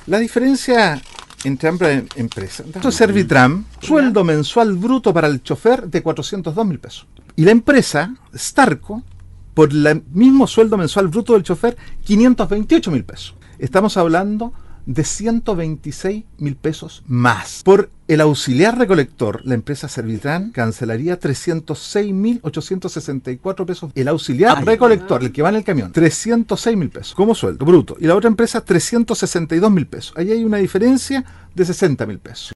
La diferencia entre ambas empresas. Esto es Servitram, sueldo mensual bruto para el chofer de 402.000 pesos. Y la empresa, Starco, por el mismo sueldo mensual bruto del chofer, 528.000 pesos. Estamos hablando de 126.000 pesos más. Por el auxiliar recolector, la empresa Servitran cancelaría 306.864 pesos. El auxiliar recolector, el que va en el camión, 306.000 pesos como sueldo bruto. Y la otra empresa, 362.000 pesos. Ahí hay una diferencia de 60.000 pesos.